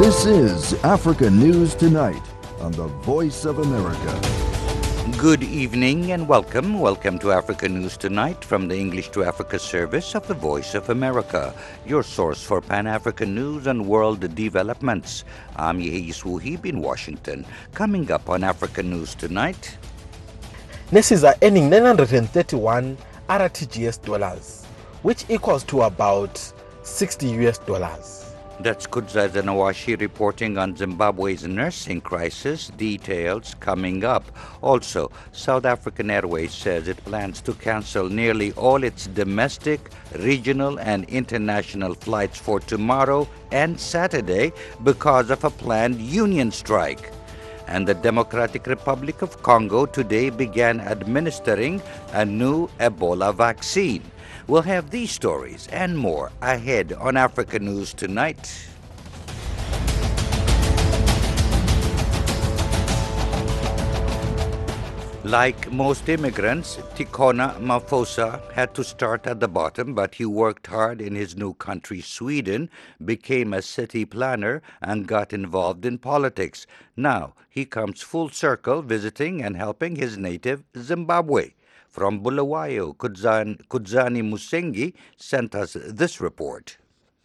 This is Africa News Tonight on the Voice of America. Good evening and welcome. Welcome to Africa News Tonight from the English to Africa service of the Voice of America, your source for Pan-African news and world developments. I'm Yeis Wuhib in Washington. Coming up on Africa News Tonight. Nurses are earning 931 RTGS dollars, which equals to about $60 US. That's Kudza Nawashi reporting on Zimbabwe's nursing crisis. Details coming up. Also, South African Airways says it plans to cancel nearly all its domestic, regional, and international flights for tomorrow and Saturday because of a planned union strike. And the Democratic Republic of Congo today began administering a new Ebola vaccine. We'll have these stories and more ahead on Africa News Tonight. Like most immigrants, Tikona Mafosa had to start at the bottom, but he worked hard in his new country, Sweden, became a city planner, and got involved in politics. Now he comes full circle, visiting and helping his native Zimbabwe. From Bulawayo, Kudzani Musengi sent us this report.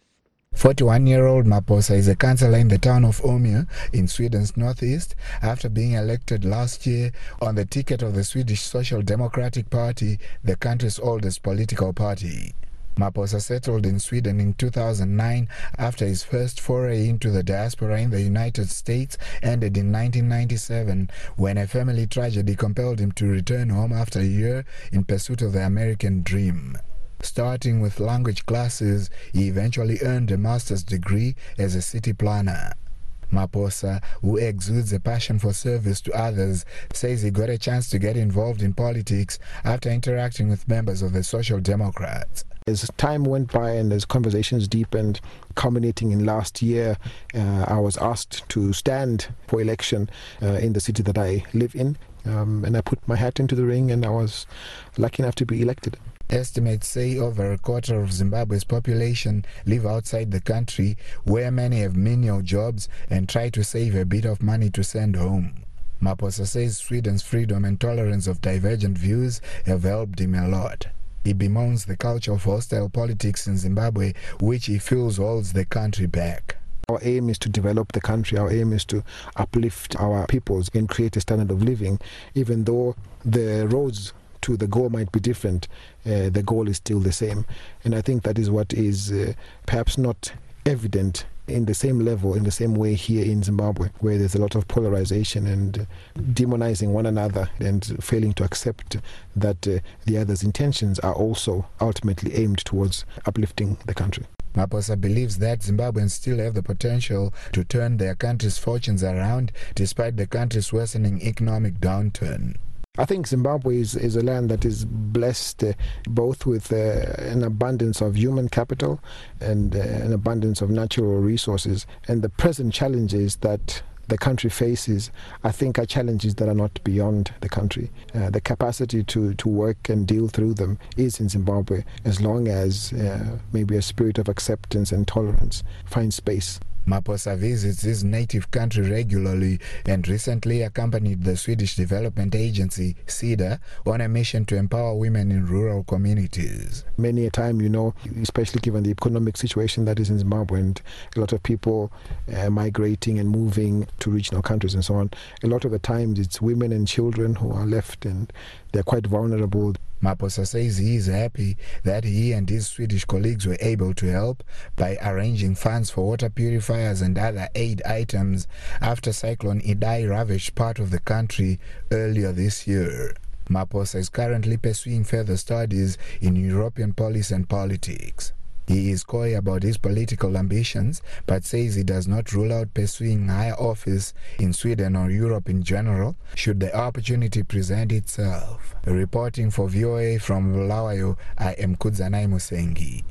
41-year-old Maposa is a councillor in the town of Umeå in Sweden's northeast after being elected last year on the ticket of the Swedish Social Democratic Party, the country's oldest political party. Maposa settled in Sweden in 2009 after his first foray into the diaspora in the United States ended in 1997 when a family tragedy compelled him to return home after a year in pursuit of the American dream. Starting with language classes, he eventually earned a master's degree as a city planner. Maposa, who exudes a passion for service to others, says he got a chance to get involved in politics after interacting with members of the Social Democrats. As time went by and as conversations deepened, culminating in last year, I was asked to stand for election in the city that I live in, and I put my hat into the ring and I was lucky enough to be elected. Estimates say over a quarter of Zimbabwe's population live outside the country, where many have menial jobs and try to save a bit of money to send home. Maposa says Sweden's freedom and tolerance of divergent views have helped him a lot. He bemoans the culture of hostile politics in Zimbabwe, which he feels holds the country back. Our aim is to develop the country. Our aim is to uplift our peoples and create a standard of living. Even though the roads to the goal might be different, the goal is still the same. And I think that is what is perhaps not evident in the same level, in the same way here in Zimbabwe, where there's a lot of polarization and demonizing one another and failing to accept that the other's intentions are also ultimately aimed towards uplifting the country. Maposa believes that Zimbabweans still have the potential to turn their country's fortunes around despite the country's worsening economic downturn. I think Zimbabwe is a land that is blessed both with an abundance of human capital and an abundance of natural resources. And the present challenges that the country faces, I think, are challenges that are not beyond the country. The capacity to work and deal through them is in Zimbabwe, as long as maybe a spirit of acceptance and tolerance finds space. Maposa visits his native country regularly and recently accompanied the Swedish development agency, SIDA, on a mission to empower women in rural communities. Many a time, especially given the economic situation that is in Zimbabwe and a lot of people migrating and moving to regional countries and so on, a lot of the times it's women and children who are left and they're quite vulnerable. Maposa says he is happy that he and his Swedish colleagues were able to help by arranging funds for water purifiers and other aid items after Cyclone Idai ravaged part of the country earlier this year. Maposa is currently pursuing further studies in European policy and politics. He is coy about his political ambitions, but says he does not rule out pursuing higher office in Sweden or Europe in general, should the opportunity present itself. Reporting for VOA from Bulawayo, I am Kudzani Musengi.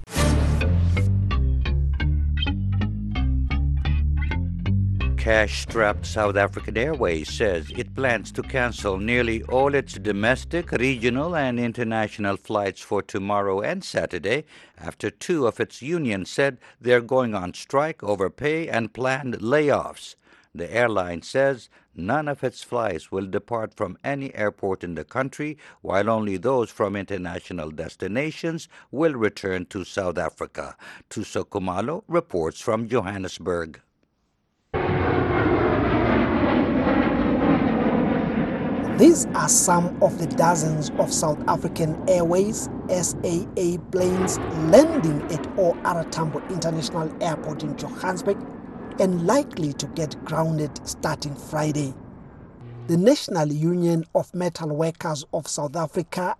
Cash-strapped South African Airways says it plans to cancel nearly all its domestic, regional, and international flights for tomorrow and Saturday after two of its unions said they're going on strike over pay and planned layoffs. The airline says none of its flights will depart from any airport in the country, while only those from international destinations will return to South Africa. Tuso Kumalo reports from Johannesburg. These are some of the dozens of South African Airways SAA planes landing at OR Tambo International Airport in Johannesburg and likely to get grounded starting Friday. The National Union of Metal Workers of South Africa,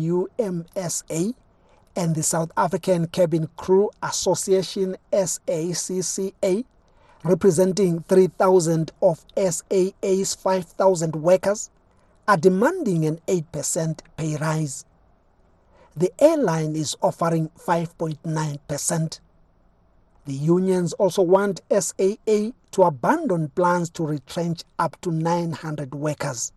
NUMSA, and the South African Cabin Crew Association, SACCA, representing 3,000 of SAA's 5,000 workers, are demanding an 8% pay rise. The airline is offering 5.9%. The unions also want SAA to abandon plans to retrench up to 900 workers.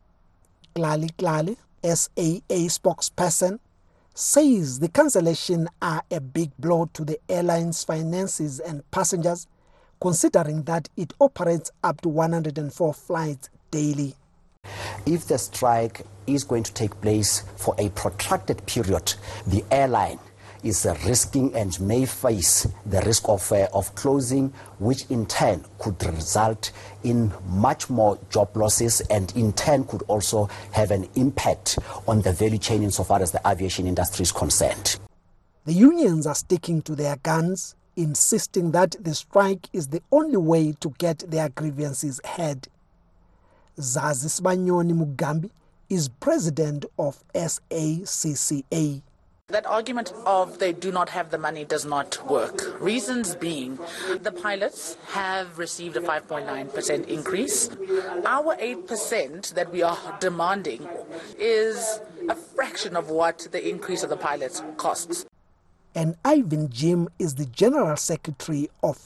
Glali, SAA spokesperson, says the cancellation are a big blow to the airline's finances and passengers, considering that it operates up to 104 flights daily. If the strike is going to take place for a protracted period, the airline is risking and may face the risk of closing, which in turn could result in much more job losses and in turn could also have an impact on the value chain insofar as the aviation industry is concerned. The unions are sticking to their guns, insisting that the strike is the only way to get their grievances heard. Zazi Sibanyoni Mugambi is president of SACCA. That argument of they do not have the money does not work. Reasons being, the pilots have received a 5.9% increase. Our 8% that we are demanding is a fraction of what the increase of the pilots costs. And Ivan Jim is the general secretary of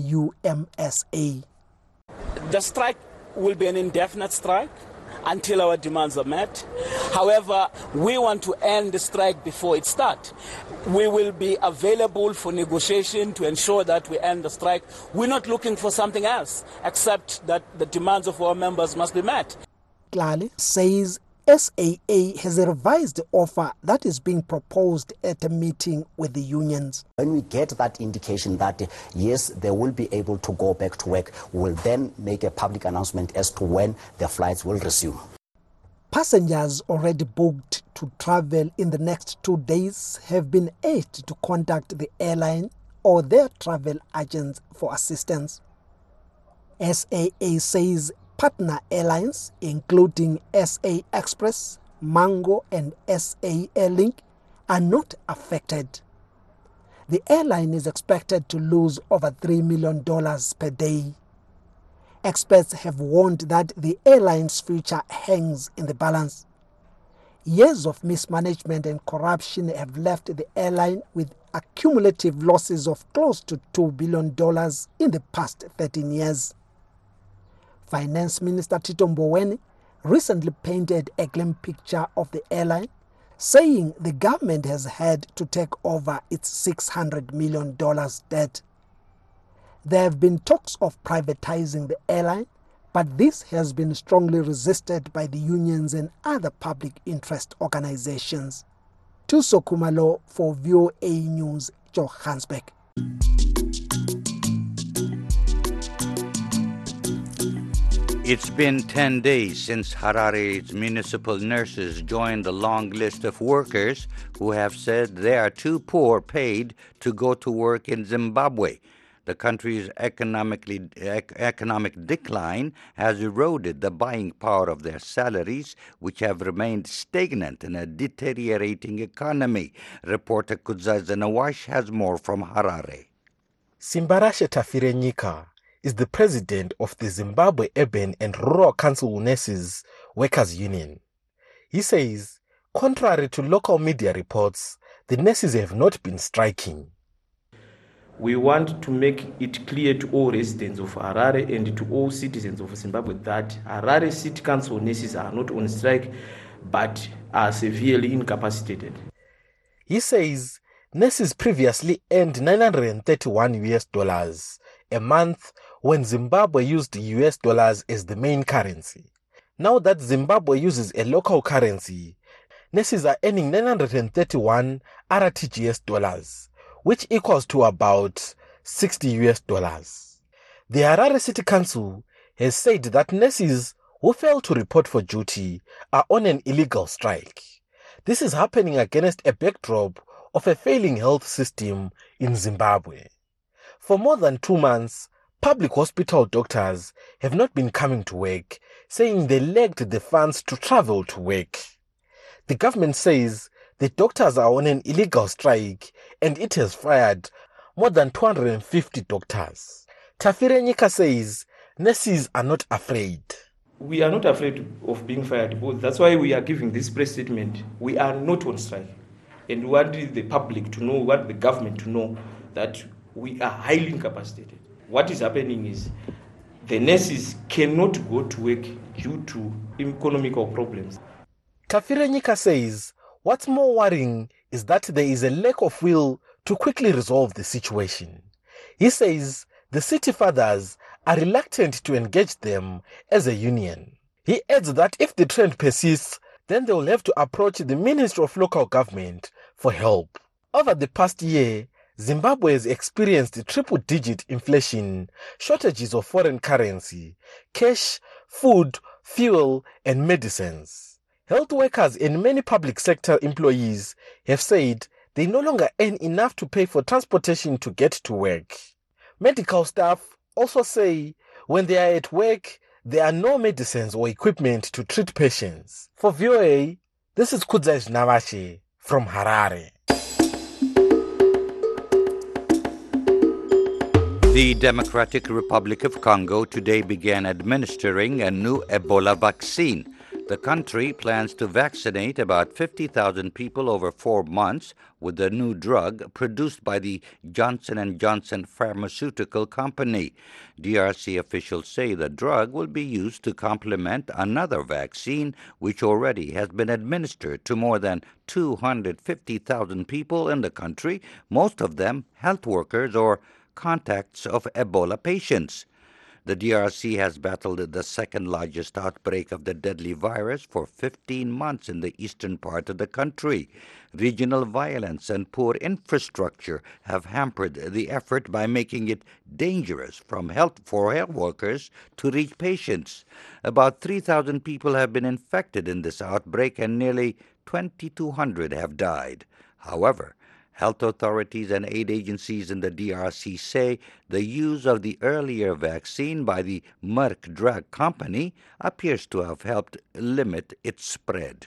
NUMSA. The strike will be an indefinite strike until our demands are met. However, we want to end the strike before it starts. We will be available for negotiation to ensure that we end the strike. We're not looking for something else except that the demands of our members must be met. Glali says SAA has a revised offer that is being proposed at a meeting with the unions. When we get that indication that, yes, they will be able to go back to work, we'll then make a public announcement as to when the flights will resume. Passengers already booked to travel in the next 2 days have been urged to contact the airline or their travel agents for assistance. SAA says partner airlines, including SA Express, Mango and SA Airlink, are not affected. The airline is expected to lose over $3 million per day. Experts have warned that the airline's future hangs in the balance. Years of mismanagement and corruption have left the airline with accumulative losses of close to $2 billion in the past 13 years. Finance Minister Tito Mboweni recently painted a grim picture of the airline, saying the government has had to take over its $600 million debt. There have been talks of privatizing the airline, but this has been strongly resisted by the unions and other public interest organizations. Tuso Kumalo for VOA News, Johannesburg. It's been 10 days since Harare's municipal nurses joined the long list of workers who have said they are too poor paid to go to work in Zimbabwe. The country's economic decline has eroded the buying power of their salaries, which have remained stagnant in a deteriorating economy. Reporter Kudzaza Nawash has more from Harare. Simbarashe Tafirenyika is the president of the Zimbabwe Urban and Rural Council Nurses Workers Union. He says, contrary to local media reports, the nurses have not been striking. We want to make it clear to all residents of Harare and to all citizens of Zimbabwe that Harare City Council nurses are not on strike but are severely incapacitated. He says nurses previously earned $931 a month when Zimbabwe used US dollars as the main currency. Now that Zimbabwe uses a local currency, nurses are earning 931 RTGS dollars, which equals to about $60. The Harare City Council has said that nurses who fail to report for duty are on an illegal strike. This is happening against a backdrop of a failing health system in Zimbabwe. For more than 2 months, public hospital doctors have not been coming to work, saying they lacked the funds to travel to work. The government says the doctors are on an illegal strike and it has fired more than 250 doctors. Tafire Nyika says nurses are not afraid. We are not afraid of being fired. That's why we are giving this press statement. We are not on strike. And we want the public to know, we want the government to know that we are highly incapacitated. What is happening is the nurses cannot go to work due to economical problems. Tafire Nyika says what's more worrying is that there is a lack of will to quickly resolve the situation. He says the city fathers are reluctant to engage them as a union. He adds that if the trend persists, then they will have to approach the Ministry of Local Government for help. Over the past year, Zimbabwe has experienced triple-digit inflation, shortages of foreign currency, cash, food, fuel, and medicines. Health workers and many public sector employees have said they no longer earn enough to pay for transportation to get to work. Medical staff also say when they are at work, there are no medicines or equipment to treat patients. For VOA, this is Kudzai Navashi from Harare. The Democratic Republic of Congo today began administering a new Ebola vaccine. The country plans to vaccinate about 50,000 people over 4 months with the new drug produced by the Johnson & Johnson pharmaceutical company. DRC officials say the drug will be used to complement another vaccine which already has been administered to more than 250,000 people in the country, most of them health workers or contacts of Ebola patients. The DRC has battled the second largest outbreak of the deadly virus for 15 months in the eastern part of the country. Regional violence and poor infrastructure have hampered the effort by making it dangerous for health workers to reach patients. About 3,000 people have been infected in this outbreak and nearly 2,200 have died. However, health authorities and aid agencies in the DRC say the use of the earlier vaccine by the Merck drug company appears to have helped limit its spread.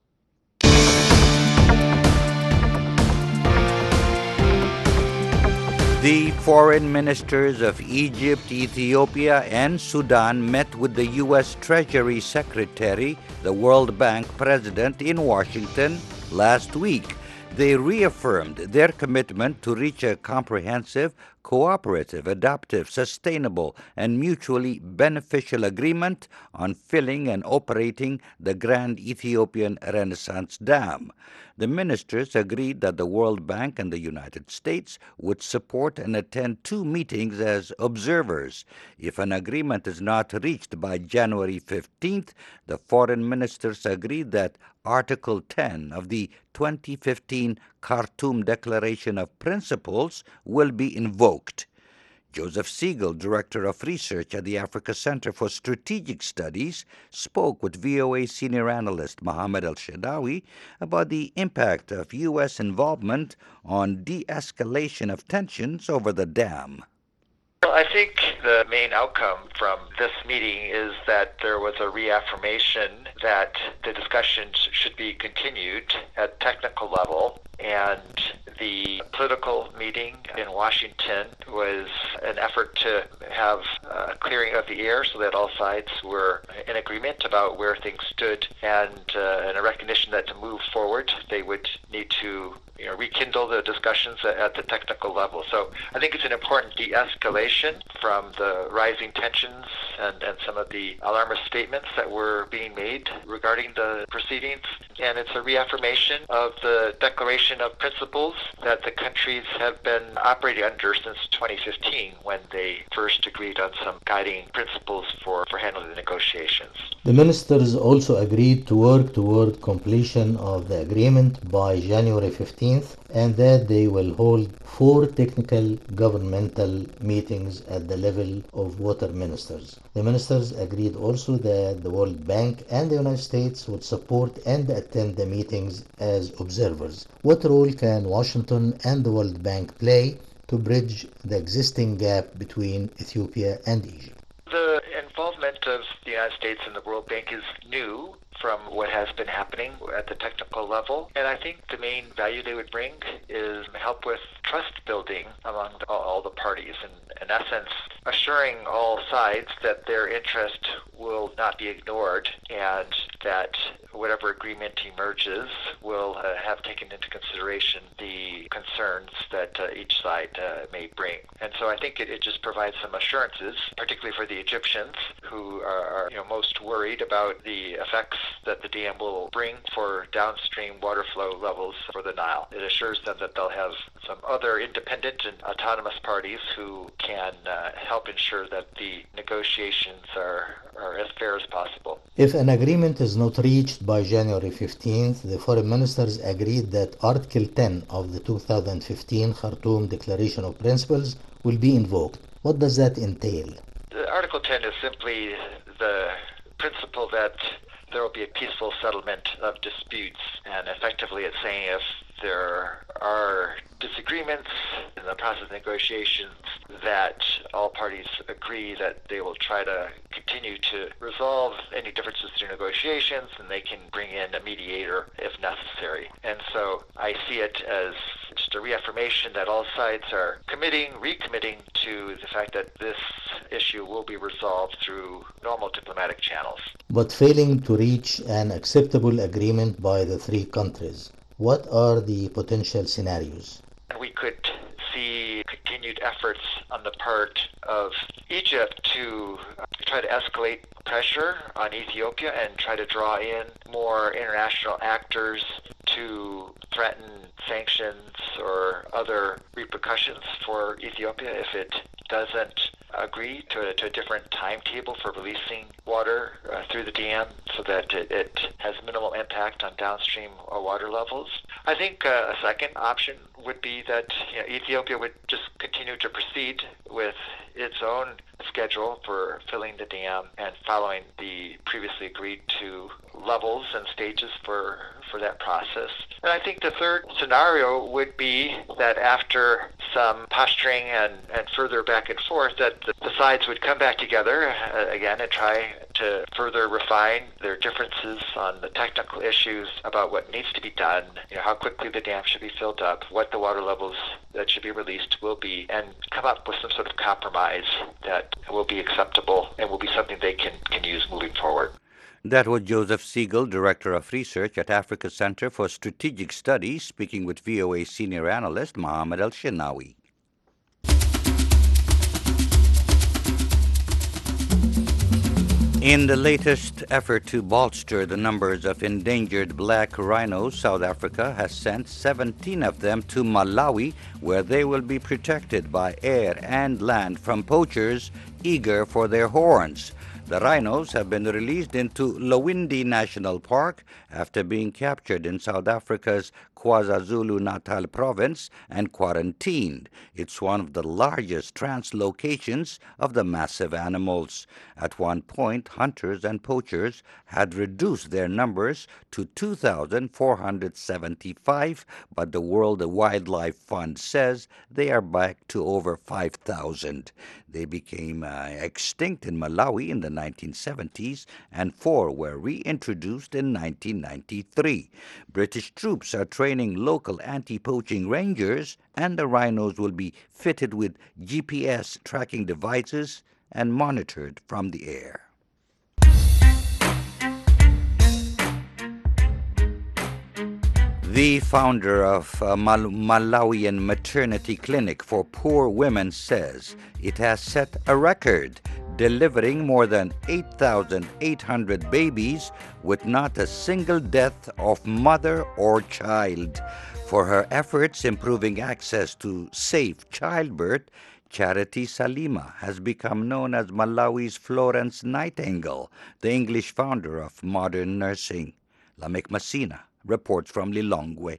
The foreign ministers of Egypt, Ethiopia, and Sudan met with the U.S. Treasury Secretary, the World Bank President in Washington last week. They reaffirmed their commitment to reach a comprehensive, cooperative, adaptive, sustainable, and mutually beneficial agreement on filling and operating the Grand Ethiopian Renaissance Dam. The ministers agreed that the World Bank and the United States would support and attend 2 meetings as observers. If an agreement is not reached by January 15th, the foreign ministers agreed that Article 10 of the 2015 Khartoum Declaration of Principles will be invoked. Joseph Siegel, Director of Research at the Africa Center for Strategic Studies, spoke with VOA senior analyst Mohammed El-Shadawi about the impact of U.S. involvement on de-escalation of tensions over the dam. Well, I think the main outcome from this meeting is that there was a reaffirmation that the discussions should be continued at technical level, and the political meeting in Washington was an effort to have a clearing of the air so that all sides were in agreement about where things stood, and a recognition that to move forward they would need to rekindle the discussions at the technical level. So I think it's an important de-escalation from the rising tensions and some of the alarmist statements that were being made regarding the proceedings. And it's a reaffirmation of the Declaration of Principles that the countries have been operating under since 2015, when they first agreed on some guiding principles for handling the negotiations. The ministers also agreed to work toward completion of the agreement by January 15th, and that they will hold 4 technical governmental meetings at the level of water ministers. The ministers agreed also that the World Bank and the United States would support and attend the meetings as observers. What role can Washington and the World Bank play to bridge the existing gap between Ethiopia and Egypt? The involvement of the United States and the World Bank is new from what has been happening at the technical level. And I think the main value they would bring is help with trust building among all the parties, and in essence, assuring all sides that their interest will not be ignored and that whatever agreement emerges will have taken into consideration the concerns that each side may bring. And so I think it just provides some assurances, particularly for the Egyptians, who are most worried about the effects that the dam will bring for downstream water flow levels for the Nile. It assures them that they'll have some other independent and autonomous parties who can help ensure that the negotiations are as fair as possible. If an agreement is not reached by January 15th, the foreign ministers agreed that Article 10 of the 2015 Khartoum Declaration of Principles will be invoked. What does that entail? Article 10 is simply the principle that there will be a peaceful settlement of disputes, and effectively it's saying if there are disagreements in the process of negotiations, that all parties agree that they will try to continue to resolve any differences through negotiations, and they can bring in a mediator if necessary. And so I see it as just a reaffirmation that all sides are recommitting to the fact that this issue will be resolved through normal diplomatic channels. But failing to reach an acceptable agreement by the 3 countries, what are the potential scenarios? We could see continued efforts on the part of Egypt to try to escalate pressure on Ethiopia and try to draw in more international actors to threaten sanctions or other repercussions for Ethiopia if it doesn't agree to a different timetable for releasing water through the dam so that it has minimal impact on downstream water levels. I think a second option would be that Ethiopia would just continue to proceed with its own schedule for filling the dam and following the previously agreed to levels and stages for that process. And I think the third scenario would be that after some posturing and further back and forth, that the sides would come back together again and try to further refine their differences on the technical issues about what needs to be done, how quickly the dam should be filled up, what the water levels that should be released will be, and come up with some sort of compromise that will be acceptable and will be something they can use moving forward. That was Joseph Siegel, Director of Research at Africa Center for Strategic Studies, speaking with VOA senior analyst Mohammed El-Shenawi. In the latest effort to bolster the numbers of endangered black rhinos, South Africa has sent 17 of them to Malawi, where they will be protected by air and land from poachers eager for their horns. The rhinos have been released into Lowindi National Park after being captured in South Africa's KwaZulu-Natal province and quarantined. It's one of the largest translocations of the massive animals. At one point, hunters and poachers had reduced their numbers to 2,475, but the World Wildlife Fund says they are back to over 5,000. They became extinct in Malawi in the 1970s, and 4 were reintroduced in 1993. British troops are training local anti-poaching rangers, and the rhinos will be fitted with GPS tracking devices and monitored from the air. The founder of Malawian Maternity Clinic for Poor Women says it has set a record, delivering more than 8,800 babies with not a single death of mother or child. For her efforts improving access to safe childbirth, Charity Salima has become known as Malawi's Florence Nightingale, the English founder of modern nursing. Lamek Masina reports from Lilongwe.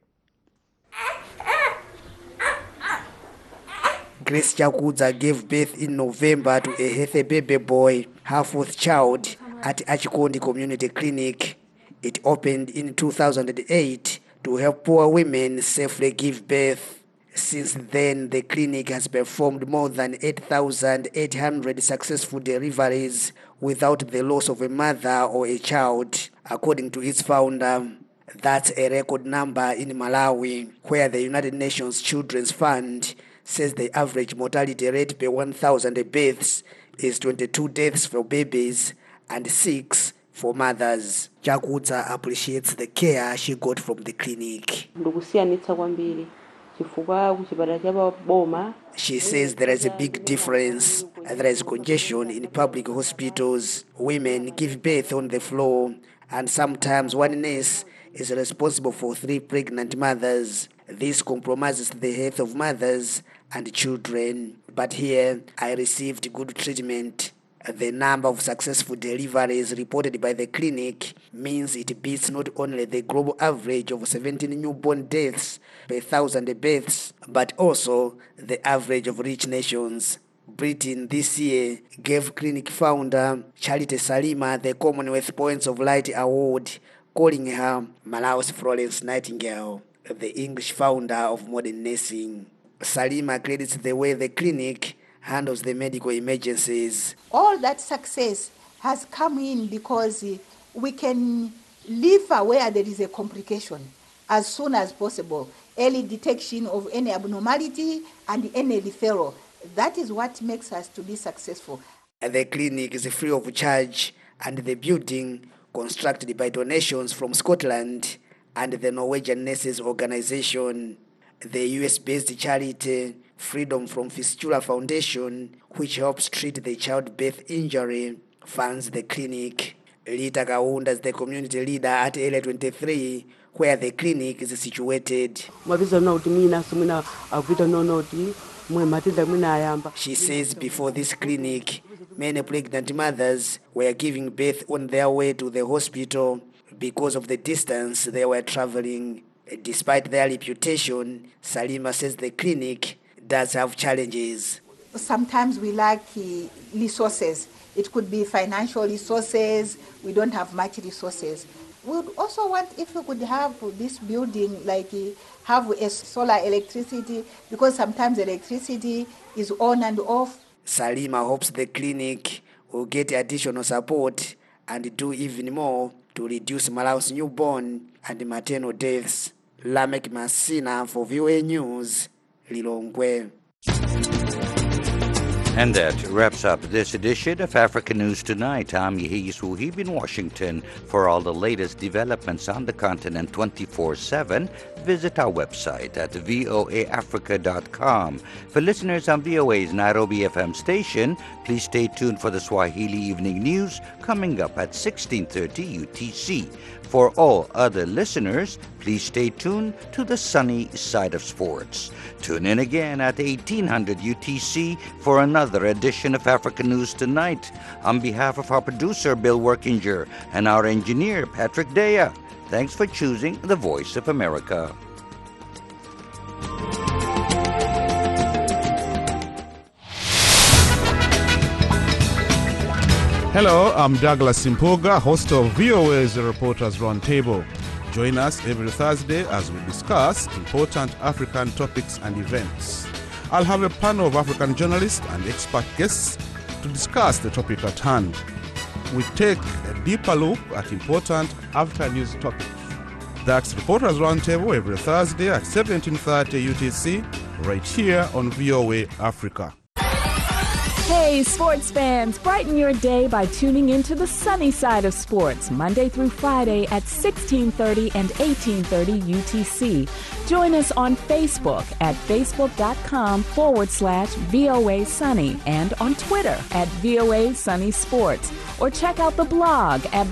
Grace Chakudza gave birth in November to a healthy baby boy, her fourth child, at Achikondi Community Clinic. It opened in 2008 to help poor women safely give birth. Since then, the clinic has performed more than 8,800 successful deliveries without the loss of a mother or a child, according to its founder. That's a record number in Malawi, where the United Nations Children's Fund says the average mortality rate per 1,000 births is 22 deaths for babies and 6 for mothers. Chakudza appreciates the care she got from the clinic. She says there is a big difference. There is congestion in public hospitals. Women give birth on the floor, and sometimes one nurse is responsible for 3 pregnant mothers. This compromises the health of mothers and children. But here, I received good treatment. The number of successful deliveries reported by the clinic means it beats not only the global average of 17 newborn deaths per 1,000 births, but also the average of rich nations. Britain this year gave clinic founder Charity Salima the Commonwealth Points of Light Award, calling her Malawi's Florence Nightingale, the English founder of modern nursing. Salima credits the way the clinic handles the medical emergencies. All that success has come in because we can live where there is a complication as soon as possible. Early detection of any abnormality and any referral. That is what makes us to be successful. The clinic is free of charge, and the building, constructed by donations from Scotland and the Norwegian Nurses Organization. The US-based charity Freedom from Fistula Foundation, which helps treat the childbirth injury, funds the clinic. Lita Kaunda is the community leader at Area 23, where the clinic is situated. She says before this clinic, many pregnant mothers were giving birth on their way to the hospital because of the distance they were traveling. Despite their reputation, Salima says the clinic does have challenges. Sometimes we lack resources. It could be financial resources. We don't have much resources. We would also want if we could have this building, like have a solar electricity, because sometimes electricity is on and off. Salima hopes the clinic will get additional support and do even more to reduce Malawi's newborn and maternal deaths. Lamek Masina for VOA News, Lilongwe. And that wraps up this edition of Africa News Tonight. I'm Yehia Suhib in Washington. For all the latest developments on the continent 24/7, visit our website at voaafrica.com. For listeners on VOA's Nairobi FM station, please stay tuned for the Swahili Evening News coming up at 16:30 UTC. For all other listeners, please stay tuned to the sunny side of sports. Tune in again at 1800 UTC for another edition of Africa News Tonight. On behalf of our producer, Bill Workinger, and our engineer, Patrick Dea, thanks for choosing the Voice of America. Hello, I'm Douglas Simpoga, host of VOA's Reporters Roundtable. Join us every Thursday as we discuss important African topics and events. I'll have a panel of African journalists and expert guests to discuss the topic at hand. We take a deeper look at important African news topics. That's Reporters Roundtable every Thursday at 17:30 UTC, right here on VOA Africa. Hey, sports fans, brighten your day by tuning into the sunny side of sports, Monday through Friday at 1630 and 1830 UTC. Join us on Facebook at facebook.com/VOA Sunny and on Twitter at VOA Sunny Sports. Or check out the blog at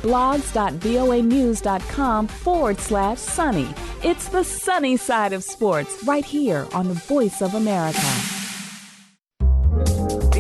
blogs.voanews.com/sunny. It's the sunny side of sports right here on the Voice of America.